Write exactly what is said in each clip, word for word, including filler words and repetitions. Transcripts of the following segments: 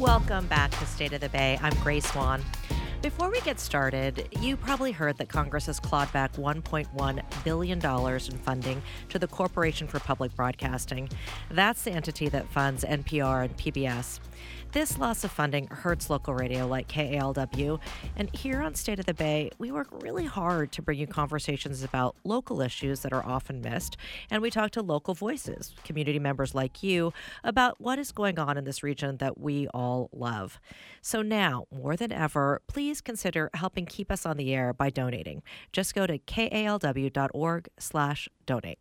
Welcome back to State of the Bay. I'm Grace Swan. Before we get started, you probably heard that Congress has clawed back one point one billion dollars in funding to the Corporation for Public Broadcasting. That's the entity that funds N P R and P B S. This loss of funding hurts local radio like K A L W, and here on State of the Bay, we work really hard to bring you conversations about local issues that are often missed, and we talk to local voices, community members like you, about what is going on in this region that we all love. So now, more than ever, please consider helping keep us on the air by donating. Just go to kalw.org slash donate.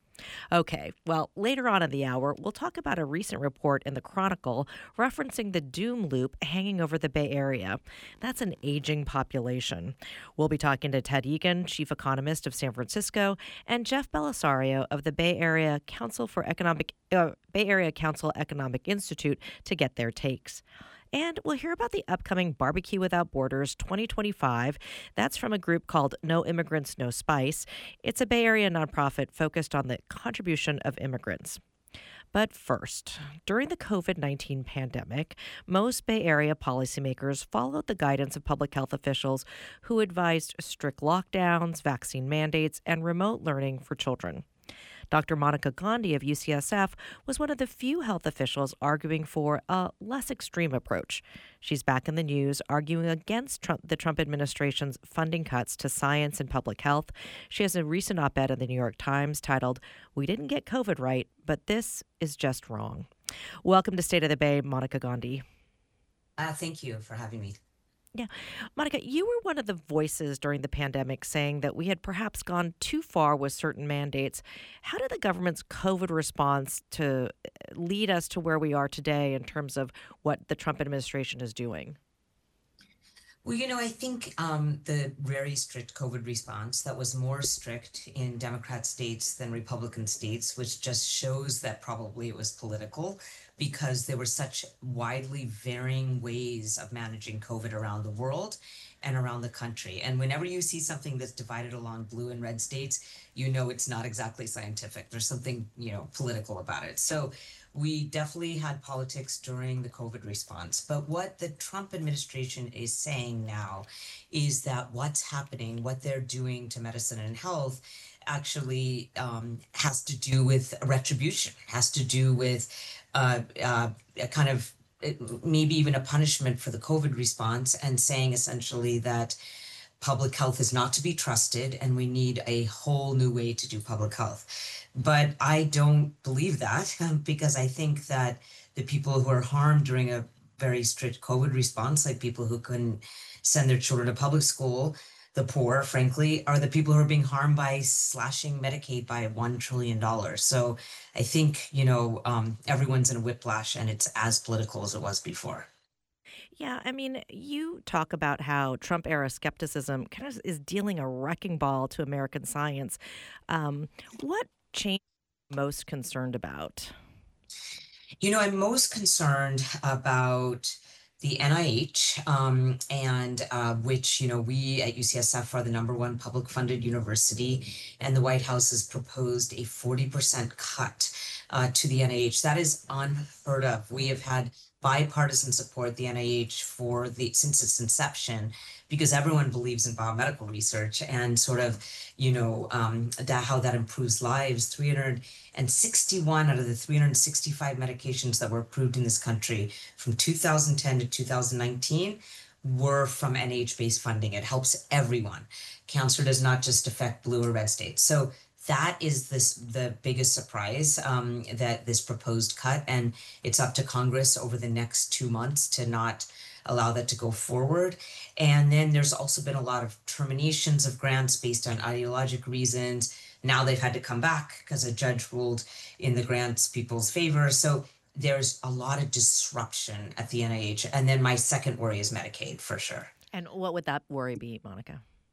Okay, well, later on in the hour, we'll talk about a recent report in the Chronicle referencing the doom loop hanging over the Bay Area. That's an aging population. We'll be talking to Ted Egan, chief economist of San Francisco, and Jeff Belisario of the Bay Area Council for Economic uh, Bay Area Council Economic Institute to get their takes. And we'll hear about the upcoming Barbecue Without Borders twenty twenty-five. That's from a group called No Immigrants, No Spice. It's a Bay Area nonprofit focused on the contribution of immigrants. But first, during the covid nineteen pandemic, most Bay Area policymakers followed the guidance of public health officials who advised strict lockdowns, vaccine mandates, and remote learning for children. Doctor Monica Gandhi of U C S F was one of the few health officials arguing for a less extreme approach. She's back in the news arguing against Trump, the Trump administration's funding cuts to science and public health. She has a recent op-ed in the New York Times titled, "We didn't get COVID right, but this is just wrong." Welcome to State of the Bay, Monica Gandhi. Uh, thank you for having me. Yeah. Monica, you were one of the voices during the pandemic saying that we had perhaps gone too far with certain mandates. How did the government's COVID response to lead us to where we are today in terms of what the Trump administration is doing? Well, you know, I think um, the very strict COVID response that was more strict in Democrat states than Republican states, which just shows that probably it was political because there were such widely varying ways of managing COVID around the world and around the country. And whenever you see something that's divided along blue and red states, you know it's not exactly scientific. There's something, you know, political about it. So we definitely had politics during the COVID response. But what the Trump administration is saying now is that what's happening, what they're doing to medicine and health actually um, has to do with retribution, has to do with uh, uh, a kind of maybe even a punishment for the COVID response, and saying essentially that public health is not to be trusted and we need a whole new way to do public health. But I don't believe that because I think that the people who are harmed during a very strict COVID response, like people who couldn't send their children to public school, the poor, frankly, are the people who are being harmed by slashing Medicaid by one trillion dollars. So I think, you know, um, everyone's in a whiplash and it's as political as it was before. Yeah, I mean, you talk about how Trump-era skepticism kind of is dealing a wrecking ball to American science. Um, what change are you most concerned about? You know, I'm most concerned about the N I H, um, and uh, which, you know, we at U C S F are the number one public funded university, and the White House has proposed a forty percent cut uh, to the N I H. That is unheard of. We have had bipartisan support the N I H for the since its inception because everyone believes in biomedical research and sort of, you know, um, that how that improves lives. three hundred sixty-one out of the three hundred sixty-five medications that were approved in this country from two thousand ten to two thousand nineteen were from N I H-based funding. It helps everyone. Cancer does not just affect blue or red states. So that is this the biggest surprise, um, that this proposed cut, and it's up to Congress over the next two months to not allow that to go forward. And then there's also been a lot of terminations of grants based on ideologic reasons. Now they've had to come back because a judge ruled in the grants people's favor. So there's a lot of disruption at the N I H. And then my second worry is Medicaid, for sure. And what would that worry be, Monica?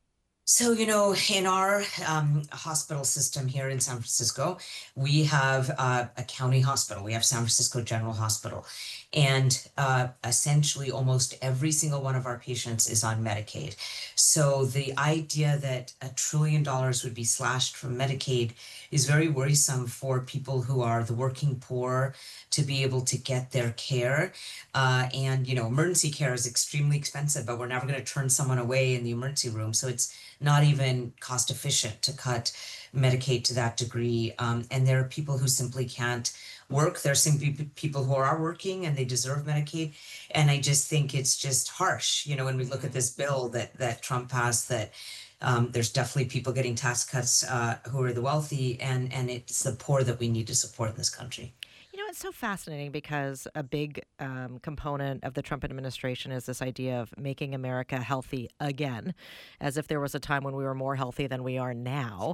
So, you know, in our um, hospital system here in San Francisco, we have uh, a county hospital. We have San Francisco General Hospital. And uh, essentially, almost every single one of our patients is on Medicaid. So, the idea that a trillion dollars would be slashed from Medicaid is very worrisome for people who are the working poor to be able to get their care. Uh, and, you know, emergency care is extremely expensive, but we're never going to turn someone away in the emergency room. So, it's not even cost efficient to cut Medicaid to that degree. Um, and there are people who simply can't work. There are simply p- people who are working and they deserve Medicaid. And I just think it's just harsh, you know, when we look at this bill that that Trump passed, that um, there's definitely people getting tax cuts uh, who are the wealthy, and and it's the poor that we need to support in this country. You know, it's so fascinating because a big um, component of the Trump administration is this idea of making America healthy again, as if there was a time when we were more healthy than we are now.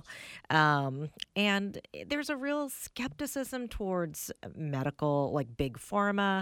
Um, and there's a real skepticism towards medical, like big pharma,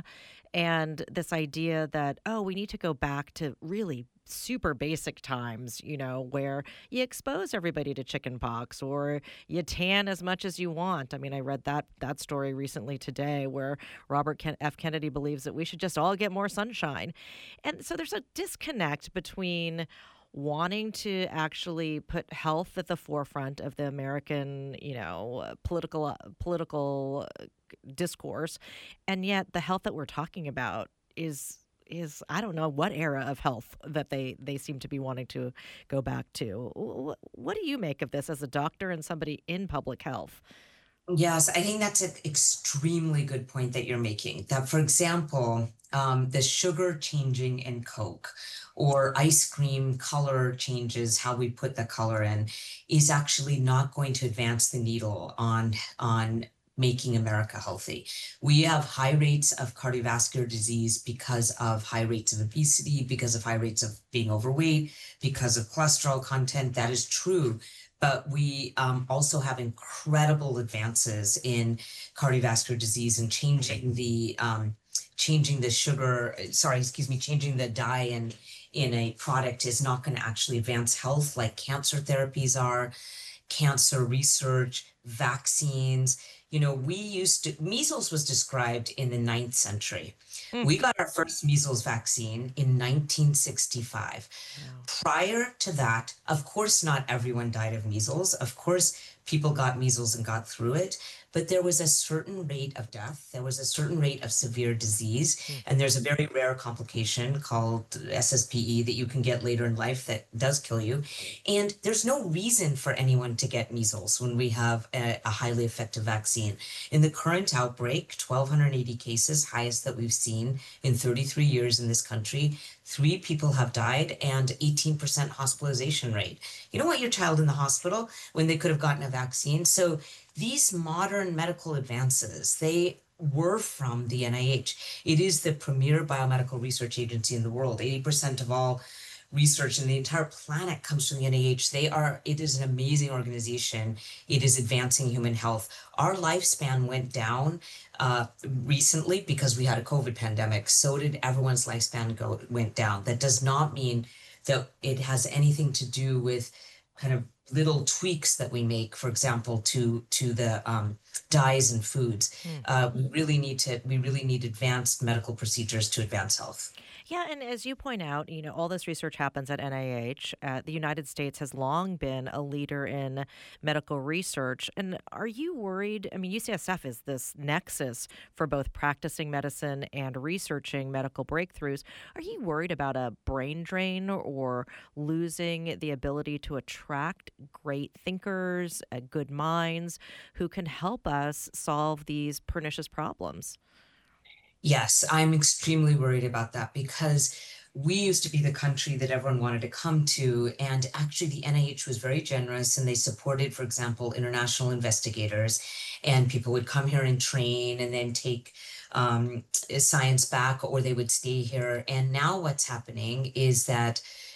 and this idea that, oh, we need to go back to really super basic times, you know, where you expose everybody to chicken pox or you tan as much as you want. I mean, I read that that story recently today where Robert Ken- F. Kennedy believes that we should just all get more sunshine. And so there's a disconnect between wanting to actually put health at the forefront of the American, you know, uh, political uh, political uh, discourse, and yet the health that we're talking about is is I don't know what era of health that they they seem to be wanting to go back to. Wh- What do you make of this as a doctor and somebody in public health? Yes, I think that's an extremely good point that you're making. That, for example, um, the sugar changing in Coke or ice cream color changes, how we put the color in, is actually not going to advance the needle on on making America healthy. We have high rates of cardiovascular disease because of high rates of obesity, because of high rates of being overweight, because of cholesterol content. That is true, but we um, also have incredible advances in cardiovascular disease and changing the um, changing the sugar, sorry, excuse me, changing the dye in in a product is not going to actually advance health like cancer therapies are, cancer research, vaccines. You know, we used to, measles was described in the ninth century. Mm, We got our first measles vaccine in nineteen sixty-five. wow. Prior to that, of course, not everyone died of measles. Of course, people got measles and got through it, but there was a certain rate of death. There was a certain rate of severe disease. Mm. And there's a very rare complication called S S P E that you can get later in life that does kill you. And there's no reason for anyone to get measles when we have a, a highly effective vaccine. In the current outbreak, one thousand two hundred eighty cases, highest that we've seen in thirty-three years in this country. Three people have died and eighteen percent hospitalization rate. You don't want your child in the hospital when they could have gotten a vaccine. So these modern medical advances, they were from the N I H. It is the premier biomedical research agency in the world. eighty percent of all research in the entire planet comes from the N I H. They are, it is an amazing organization. It is advancing human health. Our lifespan went down uh, recently because we had a COVID pandemic. So did everyone's lifespan go went down. That does not mean that it has anything to do with kind of little tweaks that we make, for example, to to the um, dyes and foods. Mm. Uh, we really need to we really need advanced medical procedures to advance health. Yeah, and as you point out, you know, all this research happens at N I H. Uh, the United States has long been a leader in medical research. And are you worried? I mean, U C S F is this nexus for both practicing medicine and researching medical breakthroughs. Are you worried about a brain drain or losing the ability to attract great thinkers, uh, good minds who can help us solve these pernicious problems? Yes, I'm extremely worried about that because we used to be the country that everyone wanted to come to. And actually, the N I H was very generous and they supported, for example, international investigators. And people would come here and train and then take um, science back, or they would stay here. And now what's happening is that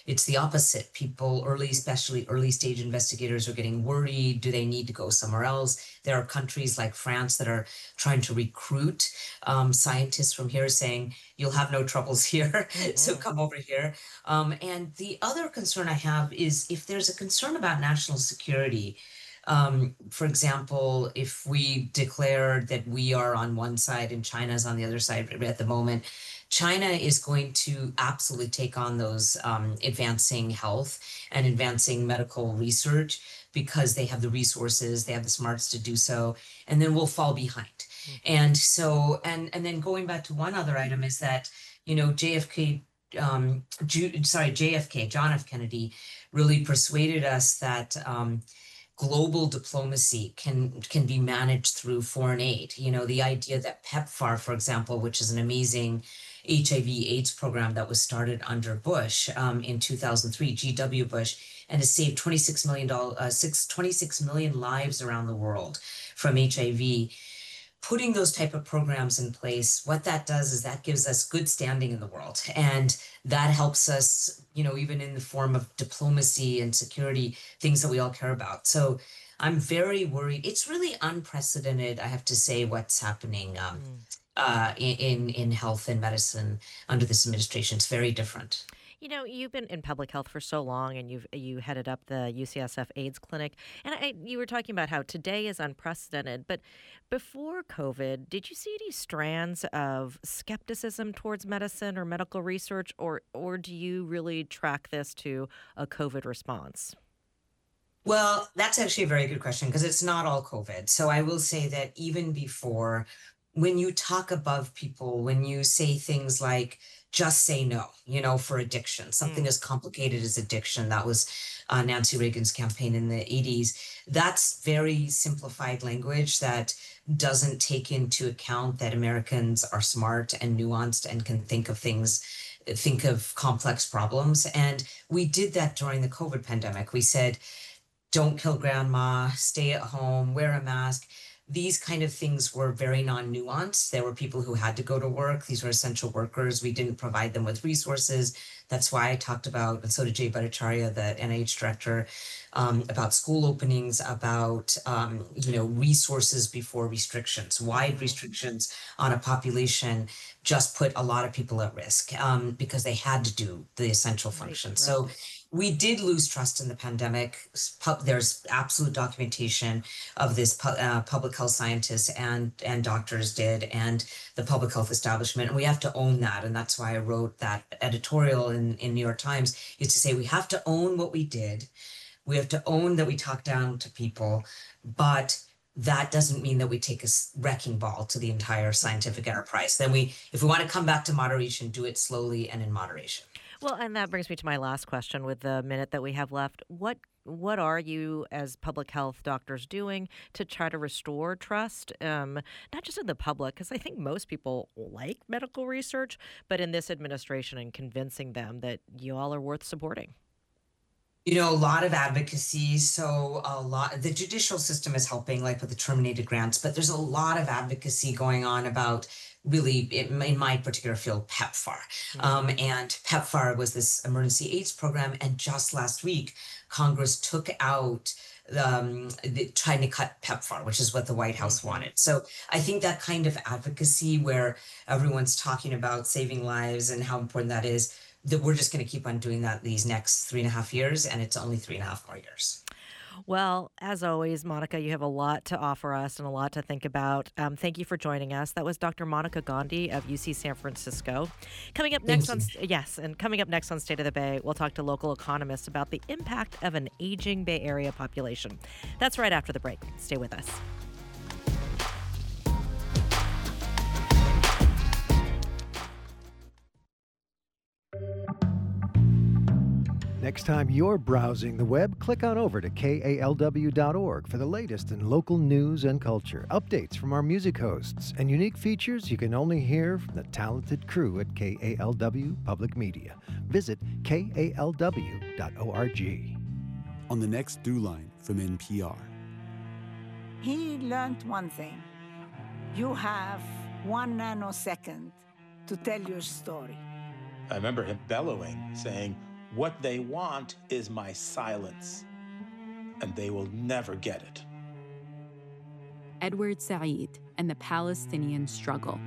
it's the opposite. People early, especially early stage investigators, are getting worried. Do they need to go somewhere else? There are countries like France that are trying to recruit um, scientists from here, saying, you'll have no troubles here, so Mm-hmm. come over here. Um, and the other concern I have is if there's a concern about national security, um, for example, if we declare that we are on one side and China's on the other side at the moment, China is going to absolutely take on those um, advancing health and advancing medical research because they have the resources, they have the smarts to do so, and then we'll fall behind. And so, and and then going back to one other item is that, you know, J F K, um, Ju- sorry, J F K, John F. Kennedy, really persuaded us that um, global diplomacy can can be managed through foreign aid. You know, the idea that PEPFAR, for example, which is an amazing H I V AIDS program that was started under Bush um, in two thousand three, G W. Bush, and has saved twenty-six million dollars, uh, six, twenty-six million lives around the world from H I V. Putting those type of programs in place, what that does is that gives us good standing in the world. And that helps us, you know, even in the form of diplomacy and security, things that we all care about. So I'm very worried. It's really unprecedented, I have to say, what's happening um, Mm. uh, in, in health and medicine under this administration. It's very different. You know, you've been in public health for so long, and you've you headed up the U C S F AIDS clinic, and I, you were talking about how today is unprecedented. But before COVID, did you see any strands of skepticism towards medicine or medical research, or or do you really track this to a COVID response? Well, that's actually a very good question because it's not all COVID. So I will say that even before, when you talk above people, when you say things like just say no, you know, for addiction, something Mm. as complicated as addiction, that was uh, Nancy Reagan's campaign in the eighties. That's very simplified language that doesn't take into account that Americans are smart and nuanced and can think of things, think of complex problems. And we did that during the COVID pandemic. We said, don't kill grandma, stay at home, wear a mask. These kind of things were very non-nuanced. There were people who had to go to work. These were essential workers. We didn't provide them with resources. That's why I talked about, and so did Jay Bhattacharya, the N I H director, um, about school openings, about um, you know, resources before restrictions. Wide Hmm. restrictions on a population just put a lot of people at risk um, because they had to do the essential Right, functions. So right. we did lose trust in the pandemic. There's absolute documentation of this. Pu- uh, public health scientists and and doctors did, and the public health establishment. And we have to own that. And that's why I wrote that editorial in in New York Times, is to say we have to own what we did. We have to own that we talk down to people, but that doesn't mean that we take a s- wrecking ball to the entire Mhm. scientific enterprise. Then we, if we want to come back to moderation, do it slowly and in moderation. Well, and that brings me to my last question with the minute that we have left. What what are you as public health doctors doing to try to restore trust, um, not just in the public, because I think most people like medical research, but in this administration and convincing them that you all are worth supporting? You know, a lot of advocacy. So a lot, the judicial system is helping, like with the terminated grants, but there's a lot of advocacy going on about really, in, in my particular field, PEPFAR. Um, Hmm. and PEPFAR was this emergency AIDS program. And just last week, Congress took out um, the, trying to cut PEPFAR, which is what the White House Hmm. wanted. So I think that kind of advocacy where everyone's talking about saving lives and how important that is, that we're just going to keep on doing that these next three and a half years, and it's only three and a half more years. Well, as always, Monica, you have a lot to offer us and a lot to think about. Um, thank you for joining us. That was Doctor Monica Gandhi of U C San Francisco. Coming up next Thank on you. yes, and coming up next on State of the Bay, we'll talk to local economists about the impact of an aging Bay Area population. That's right after the break. Stay with us. Next time you're browsing the web, click on over to K A L W dot org for the latest in local news and culture, updates from our music hosts, and unique features you can only hear from the talented crew at K A L W Public Media. Visit K A L W dot org. On the next Through Line from N P R. He learned one thing. You have one nanosecond to tell your story. I remember him bellowing, saying, What they want is my silence, and they will never get it. Edward Said and the Palestinian struggle.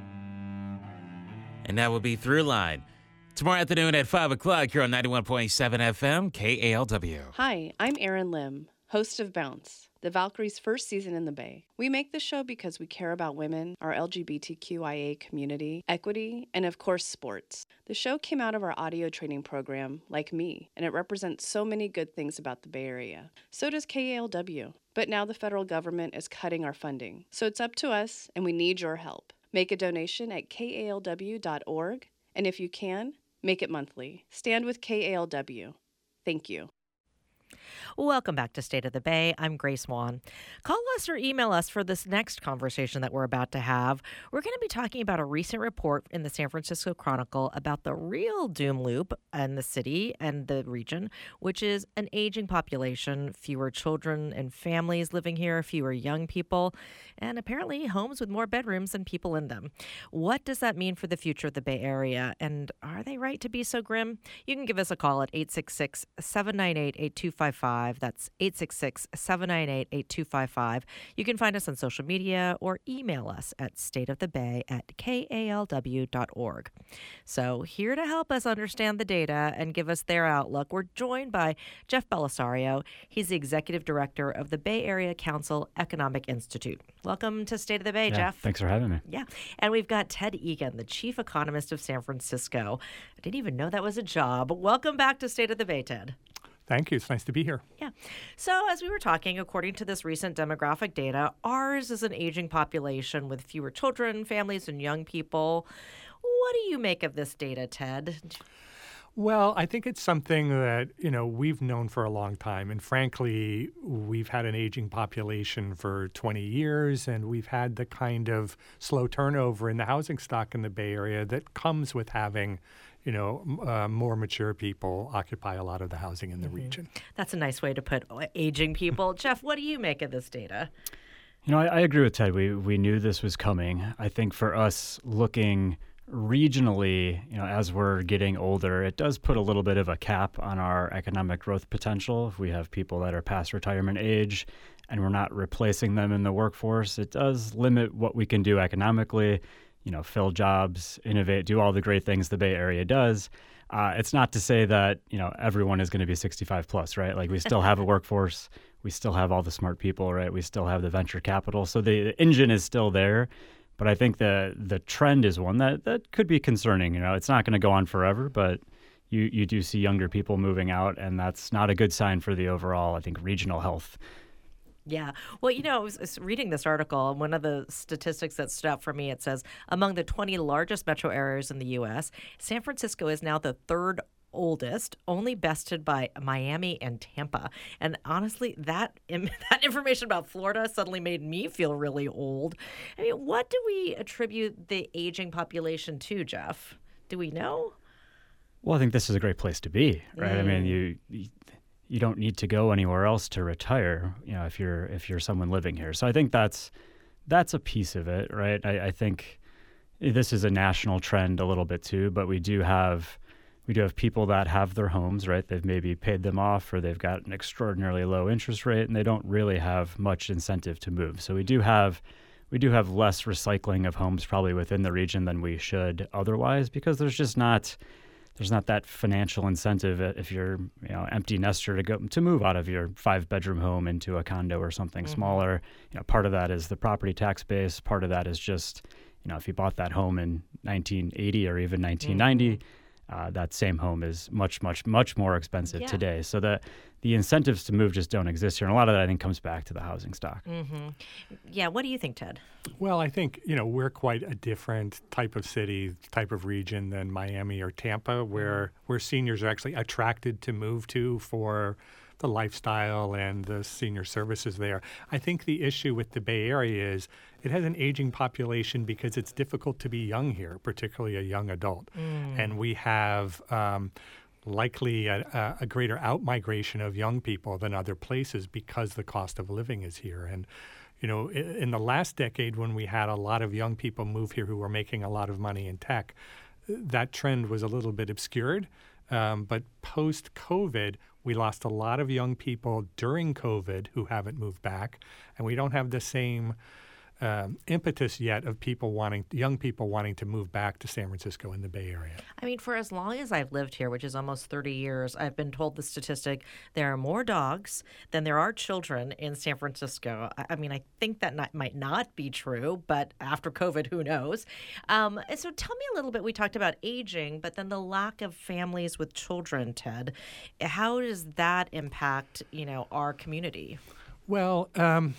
And that will be Throughline. Tomorrow afternoon at five o'clock here on ninety-one point seven F M, K A L W. Hi, I'm Erin Lim, host of Bounce, the Valkyries' first season in the Bay. We make this show because we care about women, our L G B T Q I A community, equity, and of course, sports. The show came out of our audio training program, Like Me, and it represents so many good things about the Bay Area. So does K A L W. But now the federal government is cutting our funding. So it's up to us, and we need your help. Make a donation at K A L W dot org, and if you can, make it monthly. Stand with K A L W. Thank you. Welcome back to State of the Bay. I'm Grace Wan. Call us or email us for this next conversation that we're about to have. We're going to be talking about a recent report in the San Francisco Chronicle about the real doom loop in the city and the region, which is an aging population, fewer children and families living here, fewer young people, and apparently homes with more bedrooms than people in them. What does that mean for the future of the Bay Area? And are they right to be so grim? You can give us a call at eight six six, seven nine eight, eight two five five. That's eight six six, seven nine eight, eight two five five. You can find us on social media or email us at stateofthebay at K A L W dot org. So here to help us understand the data and give us their outlook, we're joined by Jeff Bellisario. He's the executive director of the Bay Area Council Economic Institute. Welcome to State of the Bay, yeah, Jeff. Thanks for having me. Yeah. And we've got Ted Egan, the chief economist of San Francisco. I didn't even know that was a job. Welcome back to State of the Bay, Ted. Thank you. It's nice to be here. Yeah. So as we were talking, according to this recent demographic data, ours is an aging population with fewer children, families, and young people. What do you make of this data, Ted? Well, I think it's something that, you know, we've known for a long time. And frankly, we've had an aging population for twenty years, and we've had the kind of slow turnover in the housing stock in the Bay Area that comes with having, you know, uh, more mature people occupy a lot of the housing in the mm-hmm. region. That's a nice way to put aging people. Jeff, what do you make of this data? You know, I, I agree with Ted. We we knew this was coming. I think for us looking regionally, you know, as we're getting older, it does put a little bit of a cap on our economic growth potential. If we have people that are past retirement age and we're not replacing them in the workforce, it does limit what we can do economically, you know, fill jobs, innovate, do all the great things the Bay Area does. Uh, it's not to say that, you know, everyone is going to be sixty-five plus, right? Like we still have a workforce. We still have all the smart people, right? We still have the venture capital. So the, the engine is still there. But I think the the trend is one that, that could be concerning. You know, it's not going to go on forever, but you, you do see younger people moving out, and that's not a good sign for the overall, I think, regional health. Yeah. Well, you know, I was, I was reading this article, and one of the statistics that stood out for me, it says, among the twenty largest metro areas in the U S, San Francisco is now the third oldest, only bested by Miami and Tampa. And honestly, that that information about Florida suddenly made me feel really old. I mean, what do we attribute the aging population to, Jeff? Do we know? Well, I think this is a great place to be, right? Mm. I mean, you, you you don't need to go anywhere else to retire, you know, if you're if you're someone living here. So I think that's that's a piece of it, right? I, I think this is a national trend a little bit too, but we do have We do have people that have their homes, right? They've maybe paid them off, or they've got an extraordinarily low interest rate, and they don't really have much incentive to move. So we do have we do have less recycling of homes probably within the region than we should otherwise, because there's just not there's not that financial incentive if you're, you know, empty nester to go to move out of your five bedroom home into a condo or something mm-hmm. smaller. You know, part of that is the property tax base. Part of that is just, you know, if you bought that home in nineteen eighty or even nineteen ninety. Mm-hmm. Uh, that same home is much, much, much more expensive yeah. today. So the the incentives to move just don't exist here. And a lot of that, I think, comes back to the housing stock. Mm-hmm. Yeah. What do you think, Ted? Well, I think, you know, we're quite a different type of city, type of region than Miami or Tampa, where, mm-hmm. where seniors are actually attracted to move to for the lifestyle and the senior services there. I think the issue with the Bay Area is it has an aging population because it's difficult to be young here, particularly a young adult. Mm. And we have um, likely a, a greater outmigration of young people than other places because the cost of living is here. And, you know, in the last decade when we had a lot of young people move here who were making a lot of money in tech, that trend was a little bit obscured. Um, but post-COVID, we lost a lot of young people during COVID who haven't moved back, and we don't have the same um, impetus yet of people wanting, young people wanting to move back to San Francisco in the Bay Area. I mean, for as long as I've lived here, which is almost thirty years, I've been told the statistic, there are more dogs than there are children in San Francisco. I, I mean, I think that not, might not be true, but after COVID, who knows? Um, and so tell me a little bit, we talked about aging, but then the lack of families with children, Ted. How does that impact, you know, our community? Well, um,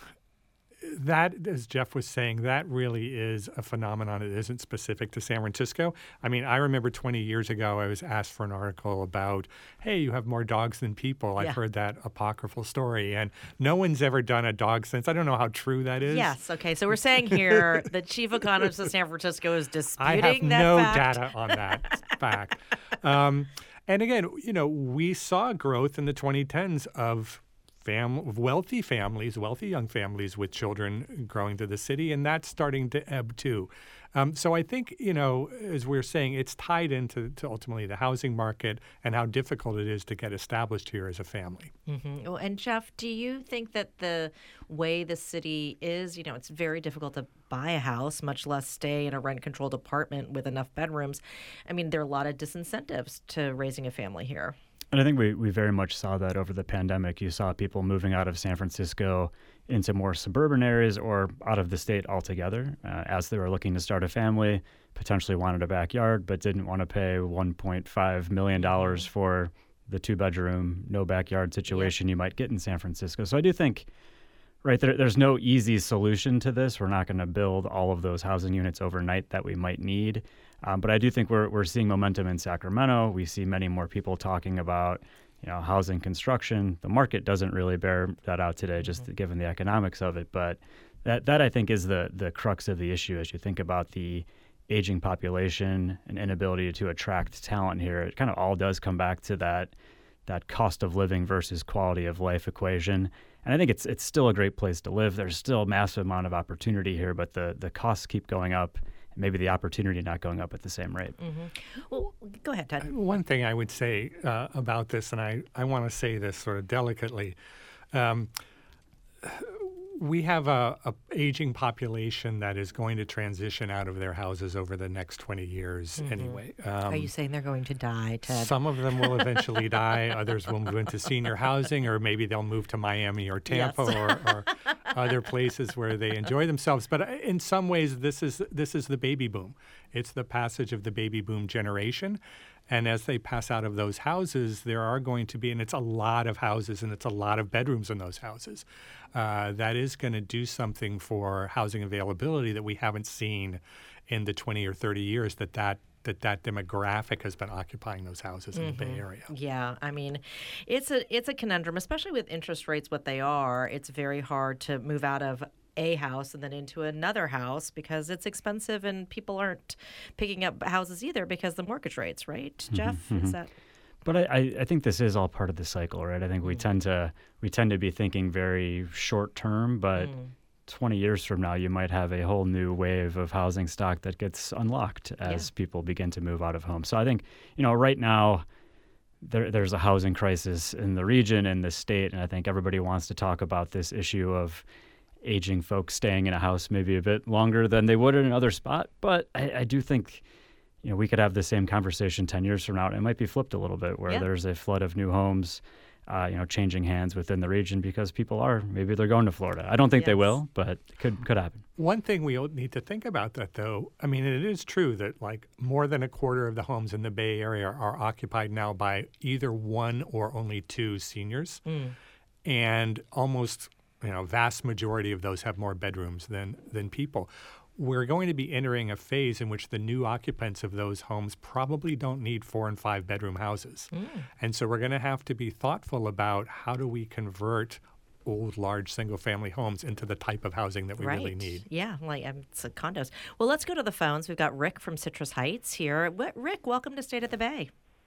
that, as Jeff was saying, that really is a phenomenon. It isn't specific to San Francisco. I mean, I remember twenty years ago, I was asked for an article about, hey, you have more dogs than people. I've Yeah. heard that apocryphal story, and no one's ever done a dog since. I don't know how true that is. Yes. Okay. So we're saying here the chief economist of San Francisco is disputing I have that no fact. data on that fact. Um, and again, you know, we saw growth in the twenty tens of Fam- wealthy families, wealthy young families with children growing to the city, and that's starting to ebb too. Um, so I think, you know, as we we're saying, it's tied into to ultimately the housing market and how difficult it is to get established here as a family. Mm-hmm. Well, and Jeff, do you think that the way the city is, you know, it's very difficult to buy a house, much less stay in a rent-controlled apartment with enough bedrooms. I mean, there are a lot of disincentives to raising a family here. And I think we, we very much saw that over the pandemic. You saw people moving out of San Francisco into more suburban areas or out of the state altogether uh, as they were looking to start a family, potentially wanted a backyard, but didn't want to pay one point five million dollars for the two-bedroom, no backyard situation you might get in San Francisco. So I do think, right, there, there's no easy solution to this. We're not going to build all of those housing units overnight that we might need. Um, but I do think we're we're seeing momentum in Sacramento. We see many more people talking about, you know, housing construction. The market doesn't really bear that out today, just mm-hmm. given the economics of it. But that that I think is the the crux of the issue as you think about the aging population and inability to attract talent here. It kind of all does come back to that that cost of living versus quality of life equation. And I think it's it's still a great place to live. There's still a massive amount of opportunity here, but the the costs keep going up. Maybe the opportunity not going up at the same rate. Mm-hmm. Well, go ahead, Ted. One thing I would say uh, about this, and I, I want to say this sort of delicately, um, we have a, a aging population that is going to transition out of their houses over the next twenty years mm-hmm. anyway. Um, Are you saying they're going to die, Ted? Some of them will eventually die. Others will move into senior housing, or maybe they'll move to Miami or Tampa yes. or, or other places where they enjoy themselves. But in some ways, this is this is the baby boom. It's the passage of the baby boom generation. And as they pass out of those houses, there are going to be, and it's a lot of houses and it's a lot of bedrooms in those houses. Uh, that is going to do something for housing availability that we haven't seen in the twenty or thirty years that that that that demographic has been occupying those houses in mm-hmm. the Bay Area. Yeah, I mean, it's a it's a conundrum, especially with interest rates what they are. It's very hard to move out of a house and then into another house because it's expensive and people aren't picking up houses either because the mortgage rates, right, mm-hmm, Jeff? Mm-hmm. Is that? But I, I think this is all part of the cycle, right? I think we mm. tend to we tend to be thinking very short term, but mm. twenty years from now, you might have a whole new wave of housing stock that gets unlocked as yeah. people begin to move out of homes. So I think, you know, right now, there there's a housing crisis in the region and the state, and I think everybody wants to talk about this issue of aging folks staying in a house maybe a bit longer than they would in another spot. But I, I do think, you know, we could have the same conversation ten years from now. And it might be flipped a little bit where yeah. there's a flood of new homes, uh, you know, changing hands within the region because people are, maybe they're going to Florida. I don't think yes. they will, but it could, could happen. One thing we need to think about that, though, I mean, it is true that like more than a quarter of the homes in the Bay Area are occupied now by either one or only two seniors. Mm. And almost, you know, vast majority of those have more bedrooms than than people. We're going to be entering a phase in which the new occupants of those homes probably don't need four and five bedroom houses. Mm. And so we're going to have to be thoughtful about how do we convert old, large single-family homes into the type of housing that we right. really need. Yeah, like um, it's condos. Well, let's go to the phones. We've got Rick from Citrus Heights here. What, Rick, welcome to State of the Bay.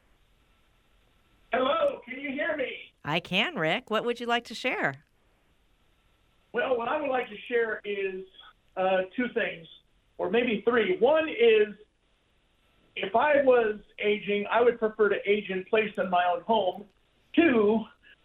Hello, can you hear me? I can, Rick. What would you like to share? Well, what I would like to share is uh, two things, or maybe three. One is if I was aging, I would prefer to age in place in my own home. Two,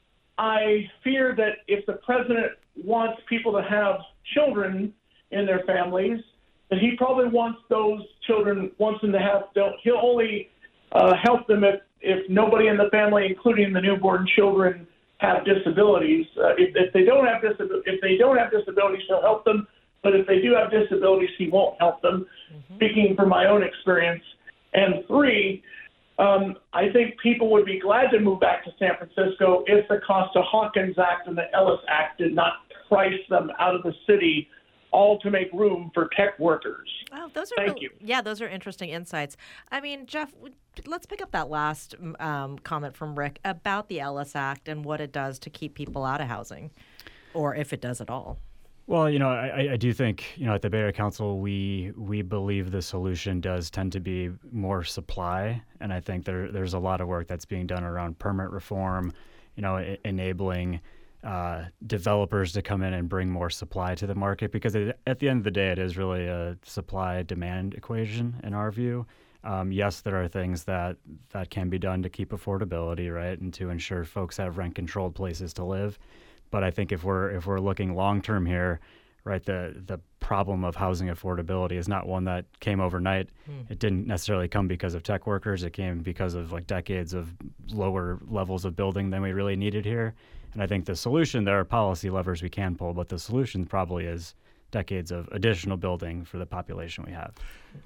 I fear that if the president wants people to have children in their families, that he probably wants those children, wants them to have, he'll only uh, help them if, if nobody in the family, including the newborn children, have disabilities. Uh, if, if they don't have disab- if they don't have disabilities, he'll help them. But if they do have disabilities, he won't help them. Mm-hmm. Speaking from my own experience. And three, um, I think people would be glad to move back to San Francisco if the Costa-Hawkins Act and the Ellis Act did not price them out of the city, all to make room for tech workers. Wow, those are Thank really, you. Yeah, those are interesting insights. I mean, Jeff, let's pick up that last um, comment from Rick about the Ellis Act and what it does to keep people out of housing, or if it does at all. Well, you know, I, I do think, you know, at the Bay Area Council, we we believe the solution does tend to be more supply. And I think there there's a lot of work that's being done around permit reform, you know, e- enabling uh, developers to come in and bring more supply to the market. Because it, at the end of the day, it is really a supply-demand equation in our view. Um, yes, there are things that, that can be done to keep affordability, right, and to ensure folks have rent-controlled places to live. But I think if we're if we're looking long term here, right, the the problem of housing affordability is not one that came overnight. Mm. It didn't necessarily come because of tech workers. It came because of like decades of lower levels of building than we really needed here. And I think the solution, there are policy levers we can pull, but the solution probably is decades of additional building for the population we have.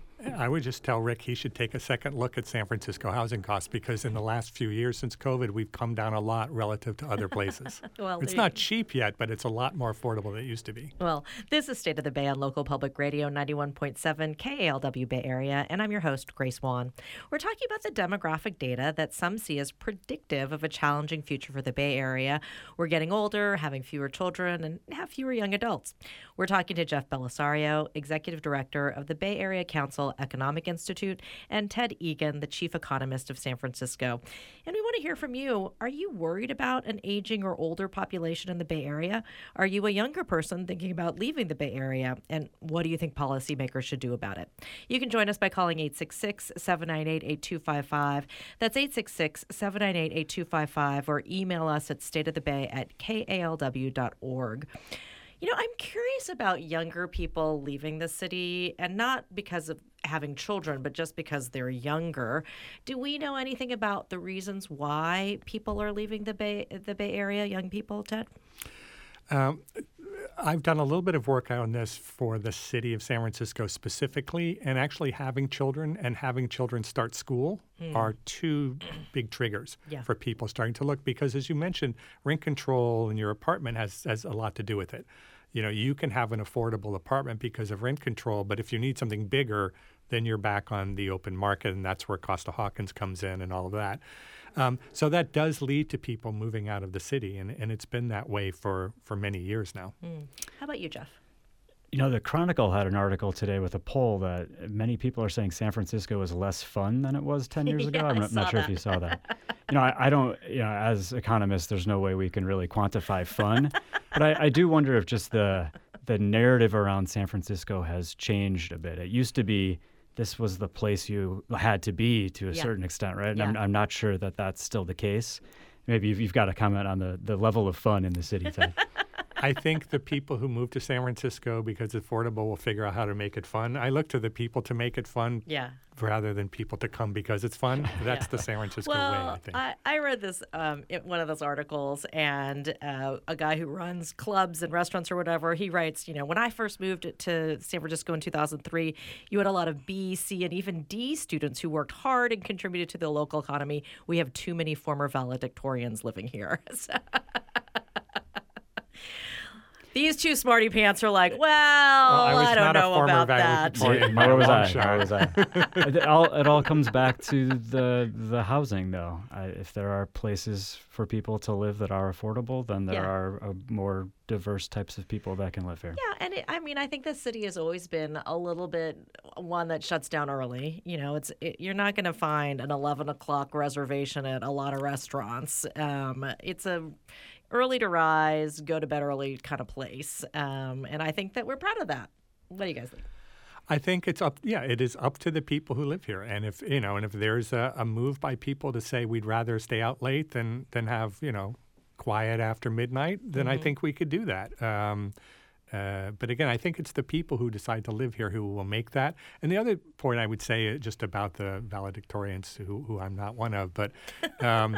I would just tell Rick he should take a second look at San Francisco housing costs, because in the last few years since COVID, we've come down a lot relative to other places. Well, it's not cheap yet, but it's a lot more affordable than it used to be. Well, this is State of the Bay on Local Public Radio ninety-one point seven K A L W Bay Area, and I'm your host, Grace Wan. We're talking about the demographic data that some see as predictive of a challenging future for the Bay Area. We're getting older, having fewer children, and have fewer young adults. We're talking to Jeff Belisario, Executive Director of the Bay Area Council Economic Institute, and Ted Egan, the Chief Economist of San Francisco. And we want to hear from you. Are you worried about an aging or older population in the Bay Area? Are you a younger person thinking about leaving the Bay Area? And what do you think policymakers should do about it? You can join us by calling eight six six, seven nine eight, eight two five five. That's eight six six, seven nine eight, eight two five five, or email us at stateofthebay at K A L W dot org. You know, I'm curious about younger people leaving the city, and not because of having children, but just because they're younger. Do we know anything about the reasons why people are leaving the Bay, the Bay Area, young people, Ted? Um, I've done a little bit of work on this for the city of San Francisco specifically, and actually having children and having children start school mm. are two big triggers yeah. for people starting to look, because as you mentioned, rent control in your apartment has, has a lot to do with it. You know, you can have an affordable apartment because of rent control, but if you need something bigger, then you're back on the open market, and that's where Costa-Hawkins comes in and all of that. Um, so that does lead to people moving out of the city, and, and it's been that way for, for many years now. Mm. How about you, Jeff? You know, the Chronicle had an article today with a poll that many people are saying San Francisco is less fun than it was ten years ago. yeah, I'm I not, not sure that. if you saw that. You know, I, I don't, you know, as economists, there's no way we can really quantify fun. But I, I do wonder if just the the narrative around San Francisco has changed a bit. It used to be this was the place you had to be to a yeah. certain extent, right? And yeah. I'm, I'm not sure that that's still the case. Maybe you've, you've got to comment on the, the level of fun in the city, Ted. I think the people who move to San Francisco because it's affordable will figure out how to make it fun. I look to the people to make it fun yeah. rather than people to come because it's fun. That's yeah. the San Francisco well, way, I think. I, I read this um, in one of those articles, and uh, a guy who runs clubs and restaurants or whatever, he writes, you know, when I first moved to San Francisco in two thousand three, you had a lot of B, C, and even D students who worked hard and contributed to the local economy. We have too many former valedictorians living here. So these two smarty pants are like, well, well I, I don't know about that. Where was I? Where was I? it, all, it all comes back to the the housing, though. I, if there are places for people to live that are affordable, then there yeah. are uh, more diverse types of people that can live here. Yeah, and it, I mean, I think the city has always been a little bit one that shuts down early. You know, it's it, you're not going to find an eleven o'clock reservation at a lot of restaurants. Um, it's a early to rise, go to bed early kind of place. Um, and I think that we're proud of that. What do you guys think? I think it's up. Yeah, it is up to the people who live here, and if you know, and if there's a, a move by people to say we'd rather stay out late than than have you know quiet after midnight, then mm-hmm. I think we could do that. Um, uh, but again, I think it's the people who decide to live here who will make that. And the other point I would say just about the valedictorians, who, who I'm not one of, but um,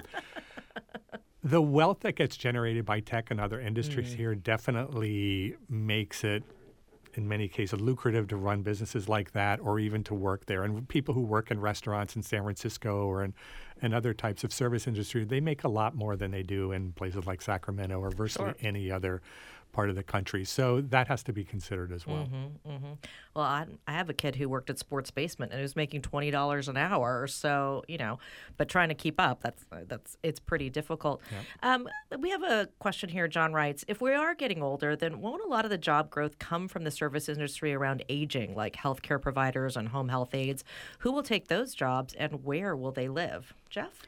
the wealth that gets generated by tech and other industries mm. here definitely makes it, in many cases, lucrative to run businesses like that or even to work there. And people who work in restaurants in San Francisco or in and other types of service industry, they make a lot more than they do in places like Sacramento or virtually Sure. any other part of the country. So that has to be considered as well. Mm-hmm, mm-hmm. Well, I, I have a kid who worked at Sports Basement and who's making twenty dollars an hour. So, you know, but trying to keep up, that's that's it's pretty difficult. Yeah. Um, we have a question here. John writes, if we are getting older, then won't a lot of the job growth come from the service industry around aging, like healthcare providers and home health aides? Who will take those jobs and where will they live? Jeff?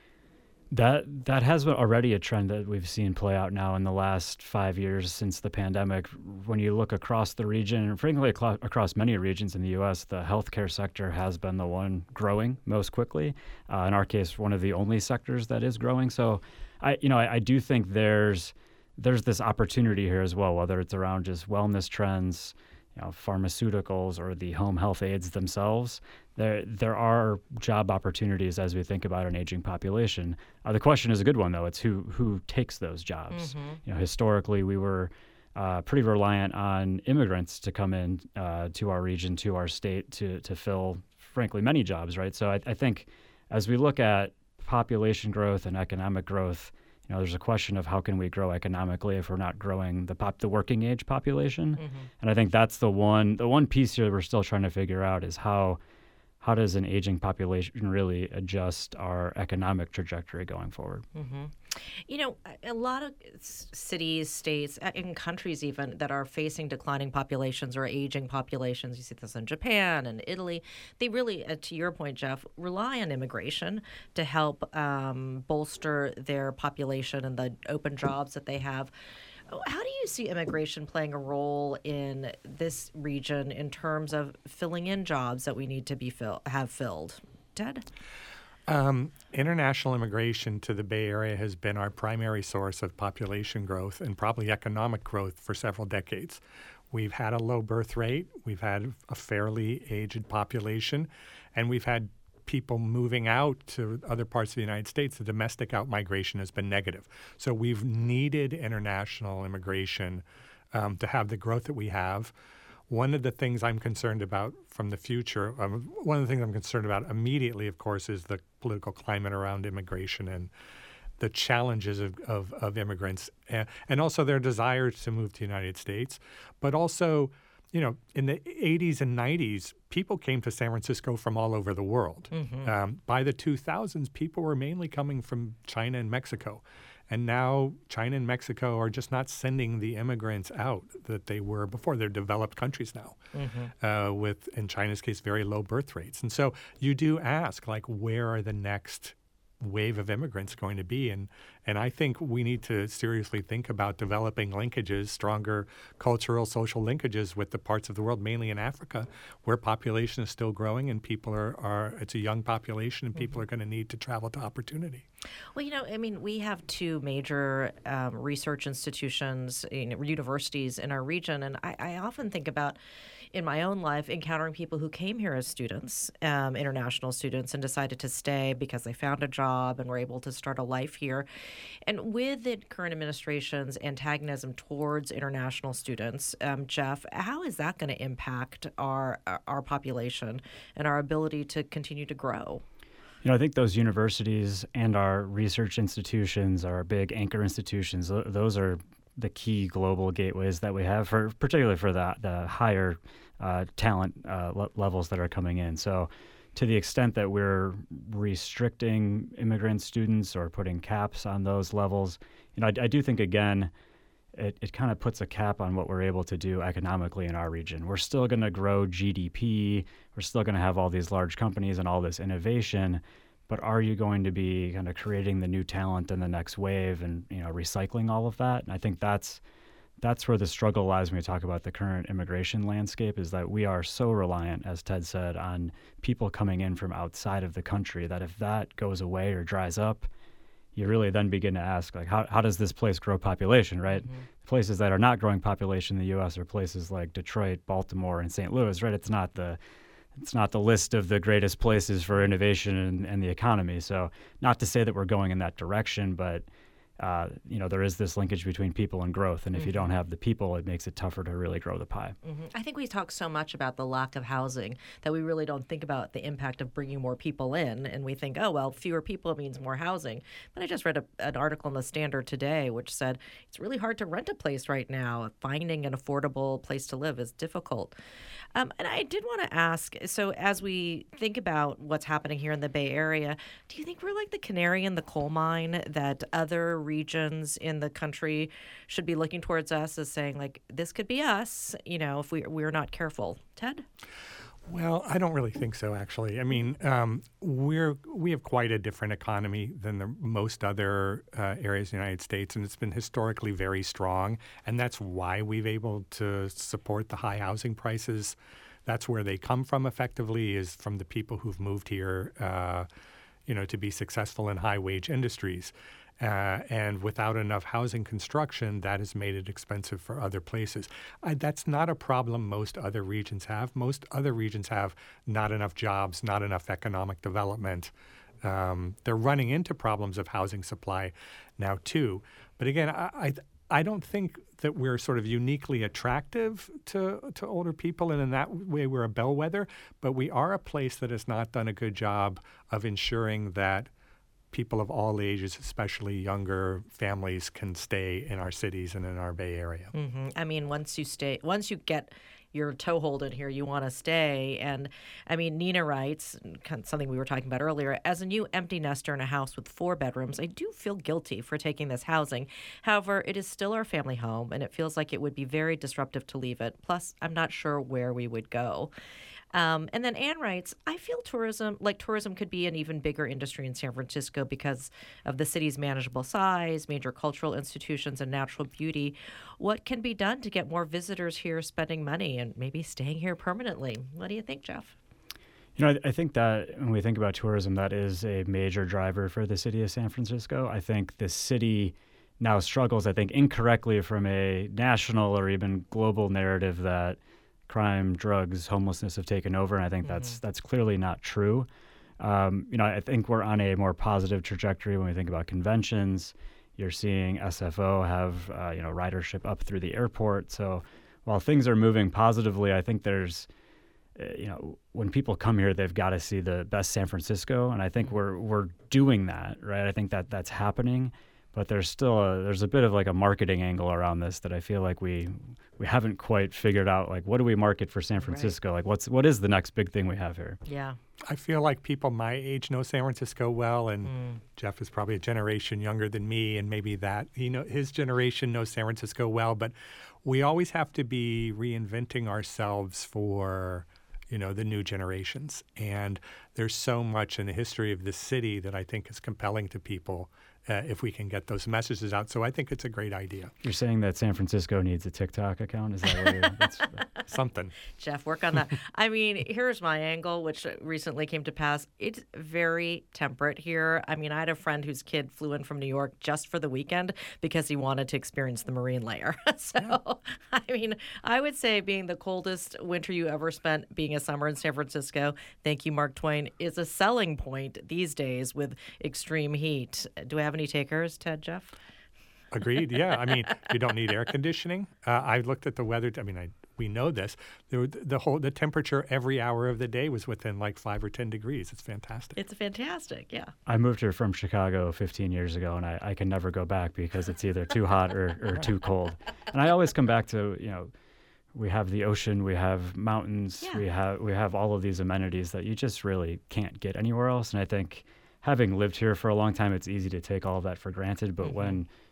That that has been already a trend that we've seen play out now in the last five years since the pandemic. When you look across the region, and frankly aclo- across many regions in the U S, the healthcare sector has been the one growing most quickly. Uh, in our case, one of the only sectors that is growing. So, I you know I, I do think there's there's this opportunity here as well, whether it's around just wellness trends, you know, pharmaceuticals, or the home health aides themselves. There, there are job opportunities as we think about an aging population. Uh, the question is a good one, though. It's who who takes those jobs. Mm-hmm. You know, historically, we were uh, pretty reliant on immigrants to come in uh, to our region, to our state, to to fill, frankly, many jobs. Right. So I, I think as we look at population growth and economic growth, you know, there's a question of how can we grow economically if we're not growing the pop, the working age population. Mm-hmm. And I think that's the one the one piece here we're still trying to figure out is how. How does an aging population really adjust our economic trajectory going forward? Mm-hmm. You know, a lot of cities, states, and countries even that are facing declining populations or aging populations, you see this in Japan and Italy, they really, uh, to your point, Jeff, rely on immigration to help um, bolster their population and the open jobs that they have. How do you see immigration playing a role in this region in terms of filling in jobs that we need to be fill, have filled? Ted? Um, international immigration to the Bay Area has been our primary source of population growth and probably economic growth for several decades. We've had a low birth rate, we've had a fairly aged population, and we've had people moving out to other parts of the United States. The domestic out-migration has been negative. So we've needed international immigration um, to have the growth that we have. One of the things I'm concerned about from the future, um, one of the things I'm concerned about immediately, of course, is the political climate around immigration and the challenges of, of, of immigrants, and, and also their desire to move to the United States, but also, you know, in the eighties and nineties, people came to San Francisco from all over the world. Mm-hmm. Um, by the two thousands, people were mainly coming from China and Mexico. And now China and Mexico are just not sending the immigrants out that they were before. They're developed countries now, mm-hmm. uh, with, in China's case, very low birth rates. And so you do ask, like, where are the next wave of immigrants going to be? And and I think we need to seriously think about developing linkages, stronger cultural, social linkages with the parts of the world, mainly in Africa, where population is still growing and people are, are it's a young population and people are going to need to travel to opportunity. Well, you know, I mean, we have two major um, research institutions, you know, universities in our region, and I, I often think about, in my own life, encountering people who came here as students, um, international students, and decided to stay because they found a job and were able to start a life here. And with the current administration's antagonism towards international students, um, Jeff, how is that going to impact our our population and our ability to continue to grow? You know, I think those universities and our research institutions, our big anchor institutions, those are the key global gateways that we have, for particularly for the, the higher uh, talent uh, le- levels that are coming in. So to the extent that we're restricting immigrant students or putting caps on those levels, you know, I, I do think, again, it, it kind of puts a cap on what we're able to do economically in our region. We're still going to grow G D P. We're still going to have all these large companies and all this innovation. But are you going to be kind of creating the new talent in the next wave and, you know, recycling all of that? And I think that's that's where the struggle lies when we talk about the current immigration landscape, is that we are so reliant, as Ted said, on people coming in from outside of the country, that if that goes away or dries up, you really then begin to ask, like, how, how does this place grow population, right? Mm-hmm. Places that are not growing population in the U S are places like Detroit, Baltimore, and Saint Louis, right? It's not the it's not the list of the greatest places for innovation and, and the economy. So not to say that we're going in that direction, but Uh, you know, there is this linkage between people and growth. And if mm-hmm. you don't have the people, it makes it tougher to really grow the pie. Mm-hmm. I think we talk so much about the lack of housing that we really don't think about the impact of bringing more people in. And we think, oh, well, fewer people means more housing. But I just read a, an article in the Standard today which said it's really hard to rent a place right now. Finding an affordable place to live is difficult. Um, and I did want to ask, so as we think about what's happening here in the Bay Area, do you think we're like the canary in the coal mine, that other regions in the country should be looking towards us as saying, like, this could be us, you know, if we, we're not careful? Ted? Well, I don't really think so, actually. I mean, um, we're we have quite a different economy than the most other uh, areas in the United States, and it's been historically very strong. And that's why we've able to support the high housing prices. That's where they come from, effectively, is from the people who've moved here, uh, you know, to be successful in high wage industries. Uh, and without enough housing construction, that has made it expensive for other places. I, that's not a problem most other regions have. Most other regions have not enough jobs, not enough economic development. Um, they're running into problems of housing supply now, too. But again, I, I, I don't think that we're sort of uniquely attractive to, to older people, and in that way we're a bellwether. But we are a place that has not done a good job of ensuring that people of all ages, especially younger families, can stay in our cities and in our Bay Area. Mm-hmm. I mean, once you stay, once you get your toehold in here, you want to stay. And I mean, Nina writes, something we were talking about earlier, as a new empty nester in a house with four bedrooms, I do feel guilty for taking this housing. However, it is still our family home, and it feels like it would be very disruptive to leave it. Plus, I'm not sure where we would go. Um, and then Anne writes, I feel tourism, like tourism could be an even bigger industry in San Francisco because of the city's manageable size, major cultural institutions, and natural beauty. What can be done to get more visitors here spending money and maybe staying here permanently? What do you think, Jeff? You know, I, I think that when we think about tourism, that is a major driver for the city of San Francisco. I think the city now struggles, I think, incorrectly from a national or even global narrative that crime, drugs, homelessness have taken over, and I think mm-hmm. that's that's clearly not true. Um, you know, I think we're on a more positive trajectory when we think about conventions. You're seeing S F O have uh, you know ridership up through the airport. So while things are moving positively, I think there's uh, you know when people come here, they've got to see the best San Francisco, and I think mm-hmm. we're we're doing that, right? I think that that's happening. But there's still a, there's a bit of like a marketing angle around this that I feel like we we haven't quite figured out. Like, what do we market for San Francisco? Right. Like, what's what is the next big thing we have here? Yeah, I feel like people my age know San Francisco well, and mm. Jeff is probably a generation younger than me, and maybe that you know his generation knows San Francisco well. But we always have to be reinventing ourselves for you know the new generations, and there's so much in the history of this city that I think is compelling to people. Uh, if we can get those messages out. So I think it's a great idea. You're saying that San Francisco needs a TikTok account? Is that what you're... That's, something. Jeff, work on that. I mean, here's my angle, which recently came to pass. It's very temperate here. I mean, I had a friend whose kid flew in from New York just for the weekend because he wanted to experience the marine layer. so, yeah. I mean, I would say being the coldest winter you ever spent being a summer in San Francisco, thank you, Mark Twain, is a selling point these days with extreme heat. Do I have any takers, Ted, Jeff? Agreed. Yeah. I mean, you don't need air conditioning. Uh, I looked at the weather. I mean, I, we know this. The, the whole the temperature every hour of the day was within like five or ten degrees. It's fantastic. It's fantastic. Yeah. I moved here from Chicago fifteen years ago, and I, I can never go back because it's either too hot or, or too cold. And I always come back to, you know, we have the ocean, we have mountains, yeah. we have we have all of these amenities that you just really can't get anywhere else. And I think having lived here for a long time, it's easy to take all of that for granted. But mm-hmm. when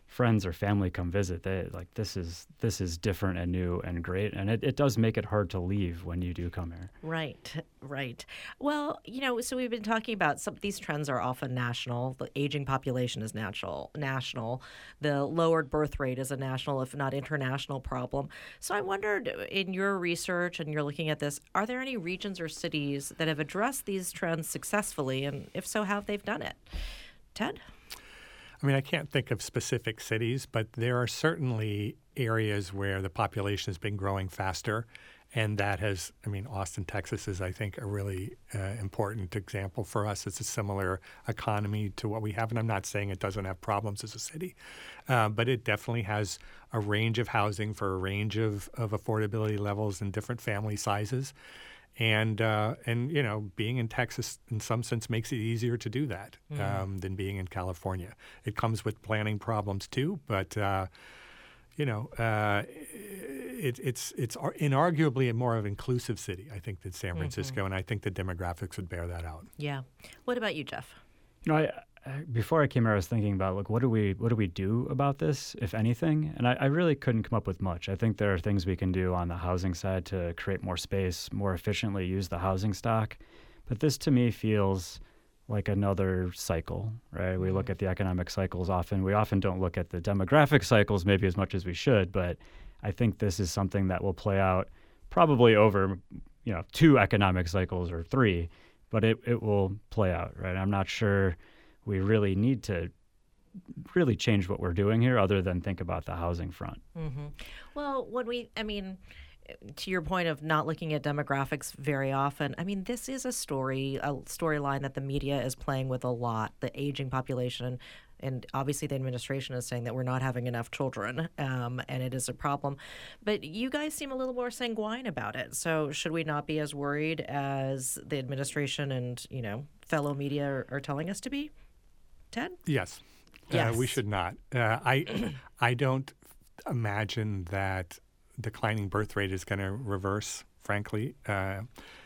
friends or family come visit, they like this is this is different and new and great, and it, it does make it hard to leave when you do come here. Right, right. Well, you know, so we've been talking about some these trends are often national. The aging population is natural, national. The lowered birth rate is a national, if not international, problem. So I wondered, in your research and you're looking at this, are there any regions or cities that have addressed these trends successfully, and if so, how have they done it? Ted? I mean, I can't think of specific cities, but there are certainly areas where the population has been growing faster. And that has, I mean, Austin, Texas is, I think, a really uh, important example for us. It's a similar economy to what we have. And I'm not saying it doesn't have problems as a city, uh, but it definitely has a range of housing for a range of, of affordability levels and different family sizes. And, uh, and you know, being in Texas in some sense makes it easier to do that mm. um, than being in California. It comes with planning problems too, but, uh, you know, uh, it, it's it's inarguably a more of an inclusive city, I think, than San Francisco, mm-hmm. and I think the demographics would bear that out. Yeah. What about you, Jeff? You know, I, I, before I came here, I was thinking about, like, what do we what do we do about this, if anything? And I, I really couldn't come up with much. I think there are things we can do on the housing side to create more space, more efficiently use the housing stock. But this, to me, feels like another cycle, right? Mm-hmm. We look at the economic cycles often. We often don't look at the demographic cycles maybe as much as we should, but I think this is something that will play out probably over, you know, two economic cycles or three, but it, it will play out, right? I'm not sure we really need to really change what we're doing here other than think about the housing front. Mm-hmm. Well, when we, I mean, to your point of not looking at demographics very often, I mean, this is a story, a storyline that the media is playing with a lot, the aging population. And obviously the administration is saying that we're not having enough children, um, and it is a problem. But you guys seem a little more sanguine about it. So should we not be as worried as the administration and, you know, fellow media are, are telling us to be? Ted? Yes. Yes. Uh, we should not. Uh, I, I don't imagine that declining birth rate is going to reverse, frankly. Uh,